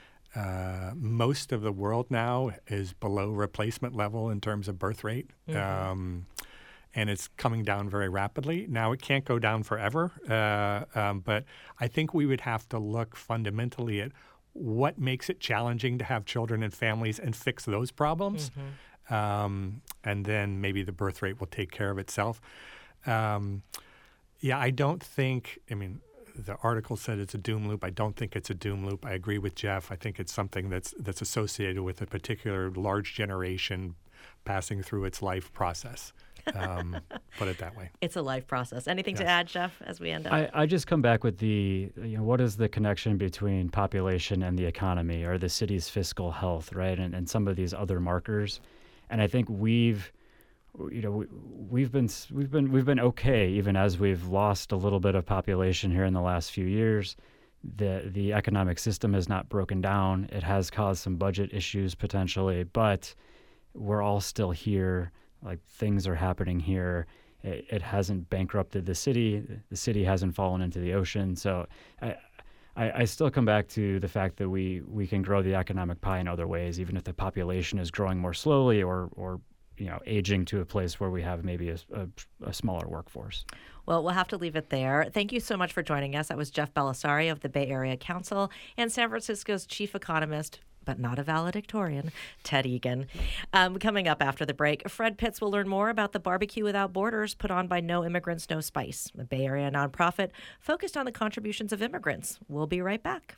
uh, most of the world now is below replacement level in terms of birth rate, mm-hmm. um, and it's coming down very rapidly. Now, it can't go down forever, uh, um, but I think we would have to look fundamentally at what makes it challenging to have children and families and fix those problems, mm-hmm. um, and then maybe the birth rate will take care of itself. Um, yeah, I don't think, I mean, the article said it's a doom loop. I don't think it's a doom loop. I agree with Jeff. I think it's something that's that's associated with a particular large generation passing through its life process. Um, put it that way. It's a life process. Anything yes. to add, Jeff, as we end up? I, I just come back with the, you know, what is the connection between population and the economy or the city's fiscal health, right? And, and some of these other markers. And I think we've You know, we, we've been we've been we've been okay even as we've lost a little bit of population here in the last few years. The the economic system has not broken down. It has caused some budget issues potentially, but we're all still here. Like, things are happening here. It, it hasn't bankrupted the city. The city hasn't fallen into the ocean. So I, I I still come back to the fact that we we can grow the economic pie in other ways, even if the population is growing more slowly or or. you know, aging to a place where we have maybe a, a, a smaller workforce. Well, we'll have to leave it there. Thank you so much for joining us. That was Jeff Bellisario of the Bay Area Council and San Francisco's chief economist, but not a valedictorian, Ted Egan. Um, coming up after the break, Fred Pitts will learn more about the Barbecue Without Borders put on by No Immigrants, No Spice, a Bay Area nonprofit focused on the contributions of immigrants. We'll be right back.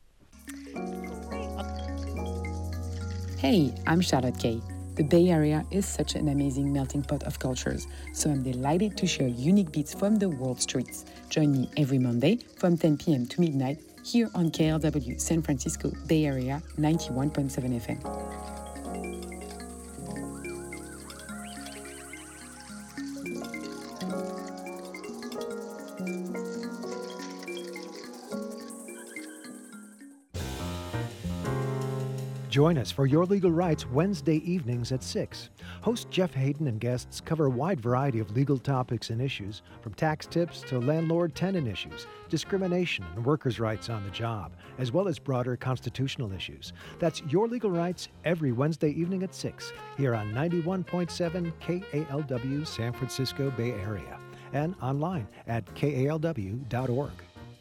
Hey, I'm Charlotte Kay. The Bay Area is such an amazing melting pot of cultures, so I'm delighted to share unique beats from the world streets. Join me every Monday from ten p.m. to midnight here on K L W San Francisco Bay Area ninety-one point seven F M. Join us for Your Legal Rights Wednesday evenings at six. Host Jeff Hayden and guests cover a wide variety of legal topics and issues, from tax tips to landlord-tenant issues, discrimination and workers' rights on the job, as well as broader constitutional issues. That's Your Legal Rights every Wednesday evening at six here on ninety-one point seven K A L W San Francisco Bay Area and online at K A L W dot org.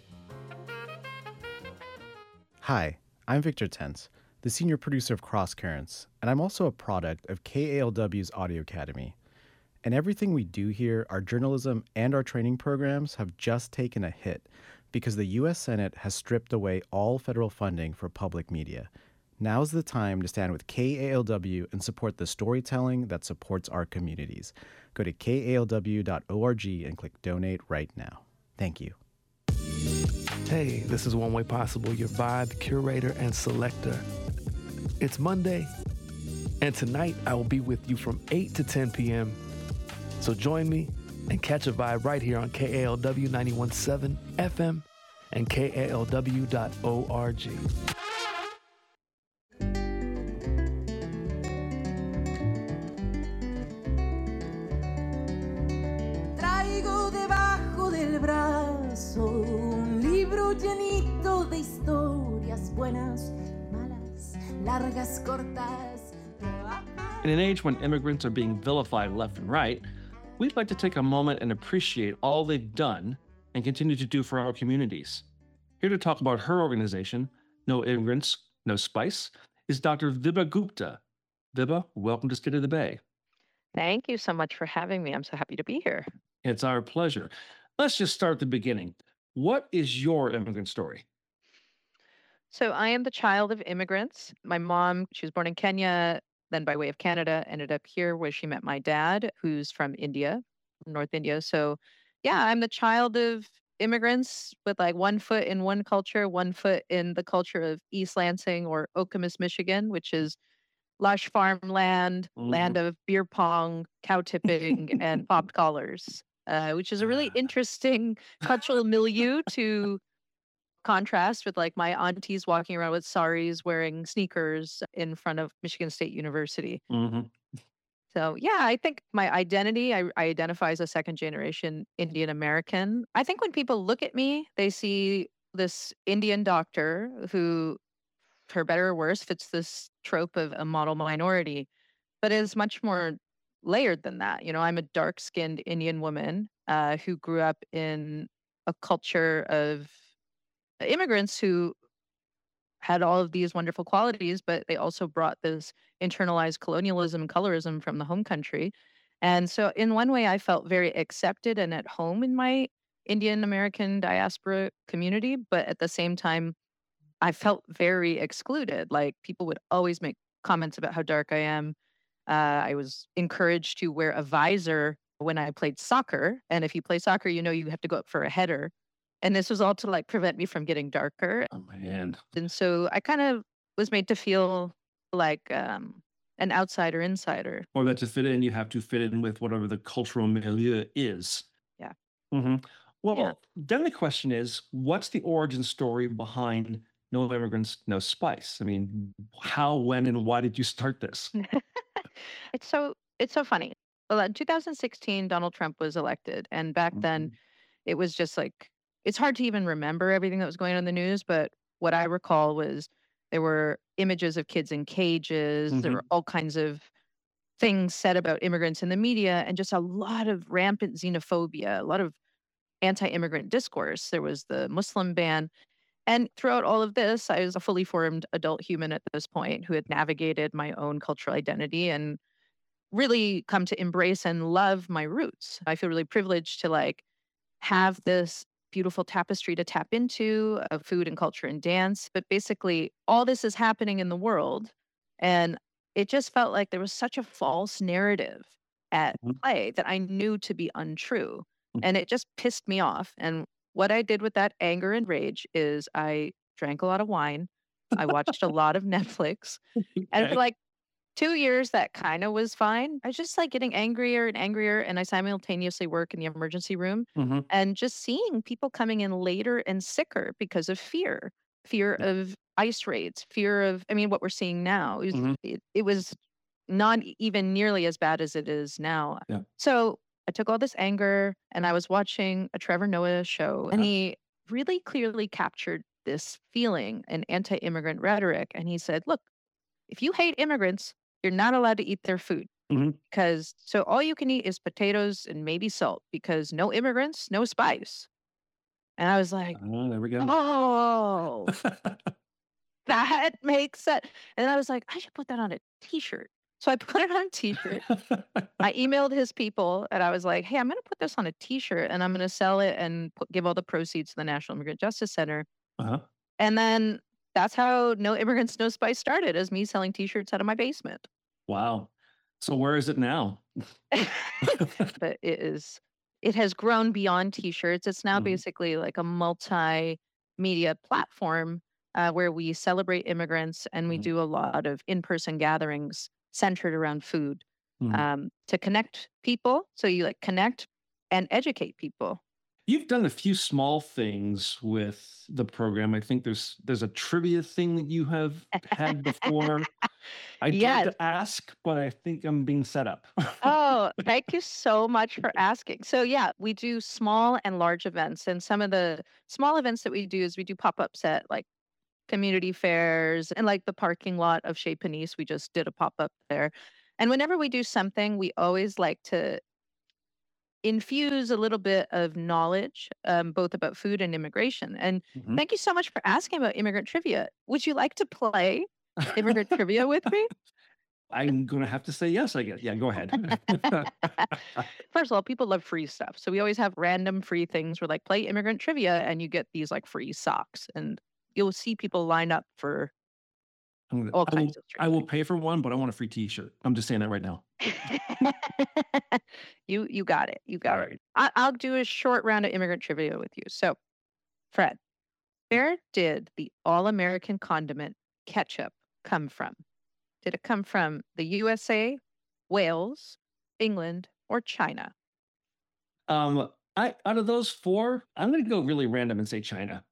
Hi, I'm Victor Tense, the senior producer of Cross Currents, and I'm also a product of K A L W's Audio Academy. And everything we do here, our journalism and our training programs, have just taken a hit because the U S Senate has stripped away all federal funding for public media. Now's the time to stand with K A L W and support the storytelling that supports our communities. Go to K A L W dot org and click Donate right now. Thank you. Hey, this is One Way Possible, your vibe curator and selector. It's Monday, and tonight I will be with you from eight to ten p.m. So join me and catch a vibe right here on K A L W ninety-one point seven F M and K A L W dot org. Traigo debajo del brazo un libro llenito de historias buenas, malas, largas, cortas. In an age when immigrants are being vilified left and right, we'd like to take a moment and appreciate all they've done and continue to do for our communities. Here to talk about her organization, No Immigrants, No Spice, is Doctor Vibha Gupta. Vibha, welcome to State of the Bay. Thank you so much for having me. I'm so happy to be here. It's our pleasure. Let's just start at the beginning. What is your immigrant story? So I am the child of immigrants. My mom, she was born in Kenya, then by way of Canada, ended up here where she met my dad, who's from India, North India. So yeah, I'm the child of immigrants with like one foot in one culture, one foot in the culture of East Lansing or Okemos, Michigan, which is lush farmland, mm-hmm. land of beer pong, cow tipping, and popped collars, uh, which is a really interesting cultural milieu to contrast with like my aunties walking around with saris wearing sneakers in front of Michigan State University. Mm-hmm. So yeah, I think my identity, I, I identify as a second generation Indian American. I think when people look at me, they see this Indian doctor who, for better or worse, fits this trope of a model minority, but is much more layered than that. You know, I'm a dark skinned Indian woman uh, who grew up in a culture of immigrants who had all of these wonderful qualities, but they also brought this internalized colonialism and colorism from the home country. And so in one way, I felt very accepted and at home in my Indian American diaspora community, but at the same time, I felt very excluded. Like people would always make comments about how dark I am. Uh, I was encouraged to wear a visor when I played soccer. And if you play soccer, you know you have to go up for a header. And this was all to like prevent me from getting darker. Oh, man. And so I kind of was made to feel like um, an outsider insider. Or that to fit in, you have to fit in with whatever the cultural milieu is. Yeah. Mm-hmm. Well, yeah. Then the question is, what's the origin story behind No Immigrants, No Spice? I mean, how, when, and why did you start this? It's so it's so funny. Well, in two thousand sixteen, Donald Trump was elected. And back mm-hmm. then, it was just like, it's hard to even remember everything that was going on in the news, but what I recall was there were images of kids in cages. Mm-hmm. There were all kinds of things said about immigrants in the media and just a lot of rampant xenophobia, a lot of anti-immigrant discourse. There was the Muslim ban. And throughout all of this, I was a fully formed adult human at this point who had navigated my own cultural identity and really come to embrace and love my roots. I feel really privileged to like have this beautiful tapestry to tap into of food and culture and dance. But basically, all this is happening in the world. And it just felt like there was such a false narrative at mm-hmm. play that I knew to be untrue. Mm-hmm. And it just pissed me off. And what I did with that anger and rage is I drank a lot of wine. I watched a lot of Netflix. Okay. And for like two years, that kind of was fine. I was just like getting angrier and angrier. And I simultaneously work in the emergency room mm-hmm. and just seeing people coming in later and sicker because of fear, fear yeah. of ICE raids, fear of, I mean, what we're seeing now. It was, Mhm. it, it was not even nearly as bad as it is now. Yeah. So I took all this anger and I was watching a Trevor Noah show, and Uh-huh. he really clearly captured this feeling and anti-immigrant rhetoric. And he said, look, if you hate immigrants, you're not allowed to eat their food. Mhm. Because so all you can eat is potatoes and maybe salt, because no immigrants, no spice. And I was like, Oh, there we go. oh, that makes sense. And I was like, I should put that on a t-shirt. So I put it on a t-shirt. I emailed his people and I was like, hey, I'm going to put this on a t-shirt and I'm going to sell it and put, give all the proceeds to the National Immigrant Justice Center. Uh-huh. And then that's how No Immigrants, No Spice started, as me selling t-shirts out of my basement. Wow. So where is it now? But it is, it has grown beyond t-shirts. It's now Mhm. basically like a multimedia platform uh, where we celebrate immigrants and we Mhm. do a lot of in-person gatherings centered around food Mhm. um, to connect people. So you like connect and educate people. You've done a few small things with the program. I think there's there's a trivia thing that you have had before. I'd Yes. like to ask, but I think I'm being set up. Oh, thank you so much for asking. So yeah, we do small and large events. And some of the small events that we do is we do pop-ups at like community fairs and like the parking lot of Chez Panisse. We just did a pop-up there. And whenever we do something, we always like to infuse a little bit of knowledge, um, both about food and immigration. And Mhm. thank you so much for asking about immigrant trivia. Would you like to play immigrant trivia with me? I'm gonna have to say yes, I guess. Yeah, go ahead. First of all, people love free stuff. So we always have random free things where like play immigrant trivia and you get these like free socks. And you'll see people line up for I'm gonna, all I will, kinds of I will pay for one, but I want a free T-shirt. I'm just saying that right now. you you got it. You got All it. right. I, I'll do a short round of immigrant trivia with you. So, Fred, where did the all-American condiment ketchup come from? Did it come from the U S A, Wales, England, or China? Um, I out of those four, I'm gonna go really random and say China.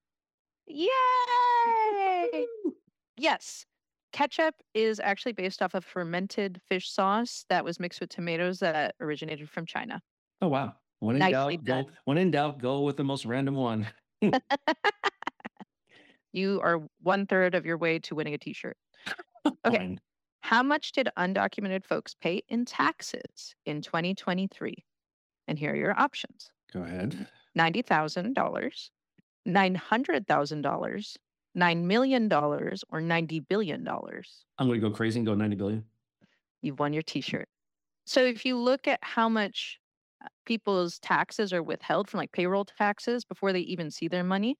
Yay! Yes. Ketchup is actually based off of fermented fish sauce that was mixed with tomatoes that originated from China. Oh wow. When in Nicely doubt, go. done. When in doubt, go with the most random one. You are one third of your way to winning a t-shirt. Okay. Fine. How much did undocumented folks pay in taxes in twenty twenty-three? And here are your options. Go ahead. ninety thousand dollars, nine hundred thousand dollars, nine million dollars, or ninety billion dollars. I'm gonna go crazy and go ninety billion. You've won your t-shirt. So if you look at how much uh, people's taxes are withheld from like payroll taxes before they even see their money,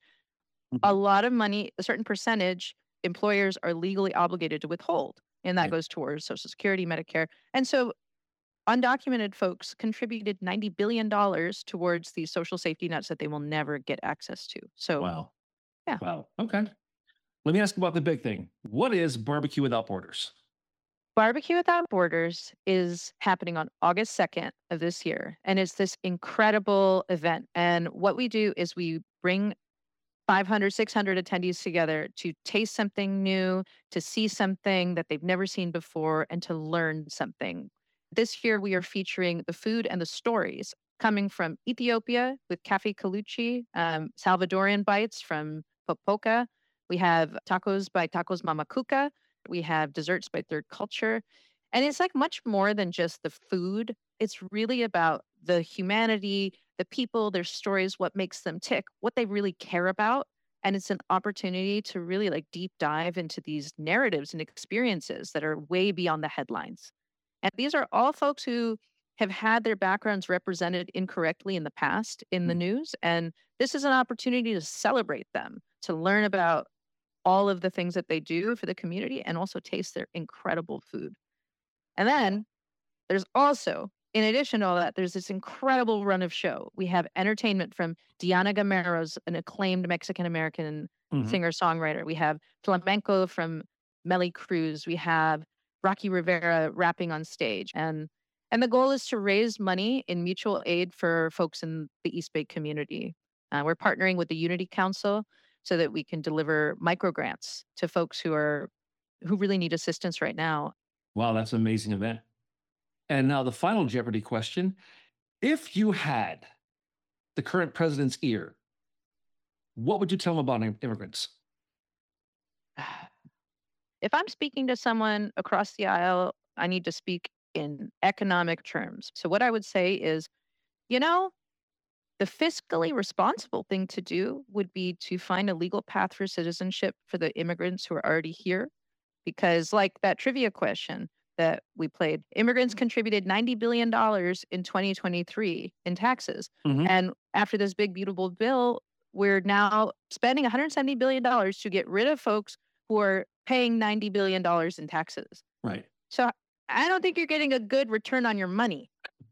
a lot of money, a certain percentage, employers are legally obligated to withhold. And that Right. goes towards Social Security, Medicare. And so undocumented folks contributed ninety billion dollars towards these social safety nets that they will never get access to. So, Wow. yeah. Wow. Okay. Let me ask about the big thing. What is Barbecue Without Borders? Barbecue Without Borders is happening on August second of this year. And it's this incredible event. And what we do is we bring five hundred, six hundred attendees together to taste something new, to see something that they've never seen before, and to learn something. This year, we are featuring the food and the stories coming from Ethiopia with Cafe Kaluchi, um, Salvadorian bites from Popoca. We have tacos by Tacos Mama Cuca. We have desserts by Third Culture. And it's like much more than just the food. It's really about the humanity, the people, their stories, what makes them tick, what they really care about. And it's an opportunity to really like deep dive into these narratives and experiences that are way beyond the headlines. And these are all folks who have had their backgrounds represented incorrectly in the past in the news. And this is an opportunity to celebrate them, to learn about all of the things that they do for the community and also taste their incredible food. And then there's also, in addition to all that, there's this incredible run of show. We have entertainment from Diana Gameros, an acclaimed Mexican-American Mhm. singer-songwriter. We have flamenco from Meli Cruz. We have Rocky Rivera rapping on stage. And and the goal is to raise money in mutual aid for folks in the East Bay community. Uh, we're partnering with the Unity Council, so that we can deliver micro grants to folks who are who really need assistance right now. Wow, that's an amazing event. And now the final Jeopardy question. If you had the current president's ear, what would you tell him about im- immigrants? If I'm speaking to someone across the aisle, I need to speak in economic terms. So what I would say is, you know, the fiscally responsible thing to do would be to find a legal path for citizenship for the immigrants who are already here. Because like that trivia question that we played, immigrants contributed ninety billion dollars in twenty twenty-three in taxes. Mhm. And after this big, beautiful bill, we're now spending one hundred seventy billion dollars to get rid of folks who are paying ninety billion dollars in taxes. Right. So I don't think you're getting a good return on your money.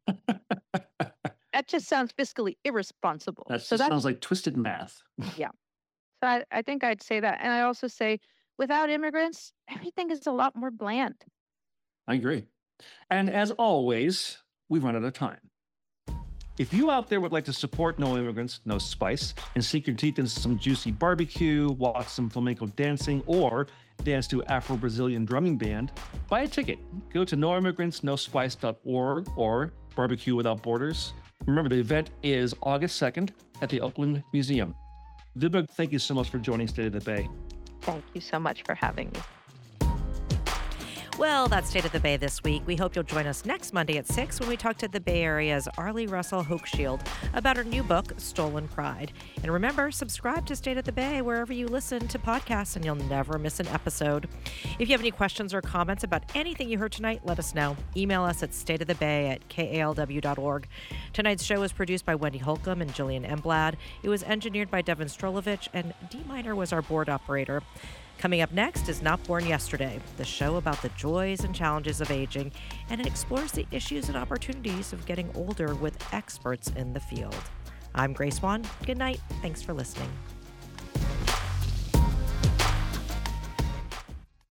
That just sounds fiscally irresponsible. That so just that's sounds like twisted math. yeah. So I, I think I'd say that. And I also say without immigrants, everything is a lot more bland. I agree. And as always, we've run out of time. If you out there would like to support No Immigrants, No Spice, and sink your teeth into some juicy barbecue, watch some flamenco dancing, or dance to Afro-Brazilian drumming band, buy a ticket. Go to no immigrants no spice dot org or Barbecue Without Borders. Remember, the event is August second at the Oakland Museum. Vibha, thank you so much for joining State of the Bay. Thank you so much for having me. Well, that's State of the Bay this week. We hope you'll join us next Monday at six when we talk to the Bay Area's Arlie Russell Hochschild about her new book, Stolen Pride. And remember, subscribe to State of the Bay wherever you listen to podcasts and you'll never miss an episode. If you have any questions or comments about anything you heard tonight, let us know. Email us at stateofthebay at k a l w dot org. Tonight's show was produced by Wendy Holcomb and Jillian Emblad. It was engineered by Devin Strolovich, and D Minor was our board operator. Coming up next is Not Born Yesterday, the show about the joys and challenges of aging, and it explores the issues and opportunities of getting older with experts in the field. I'm Grace Swan. Good night. Thanks for listening.